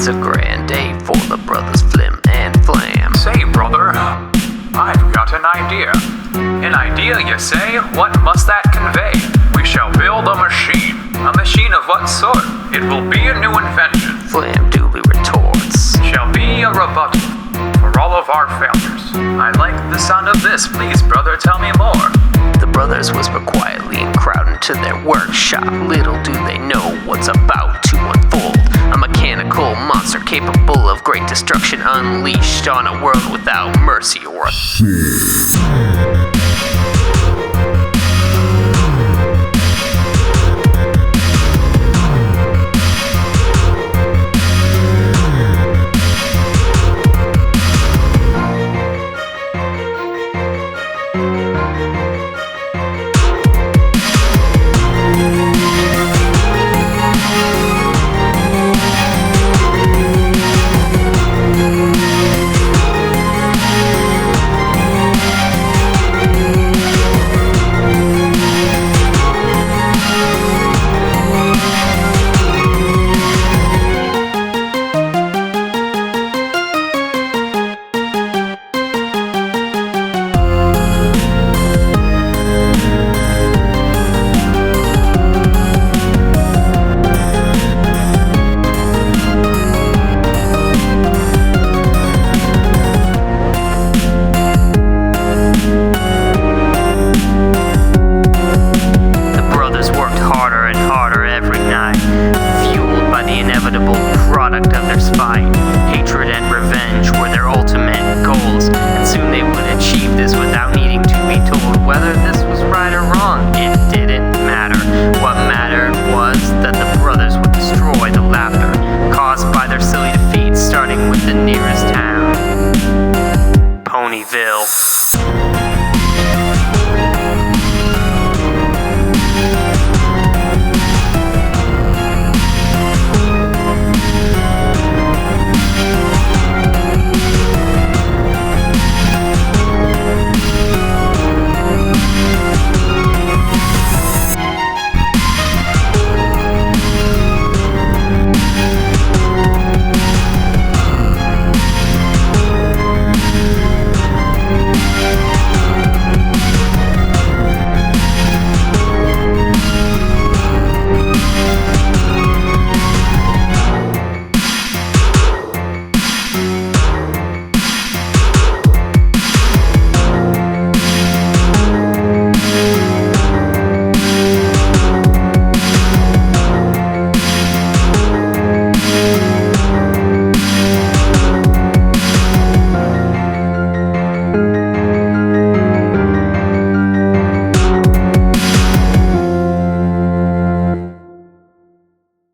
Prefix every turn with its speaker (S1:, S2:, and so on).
S1: It's a grand day for the brothers Flim and Flam.
S2: Say, brother, I've got an idea. An idea, you say? What must that convey? We shall build a machine. A machine of what sort? It will be a new invention.
S1: Flam duly retorts.
S2: Shall be a rebuttal for all of our failures. I like the sound of this. Please, brother, tell me more.
S1: The brothers whisper quietly and crowd into their workshop. Little do they know what's about to unfold. A mechanical monster capable of great destruction, unleashed on a world without mercy or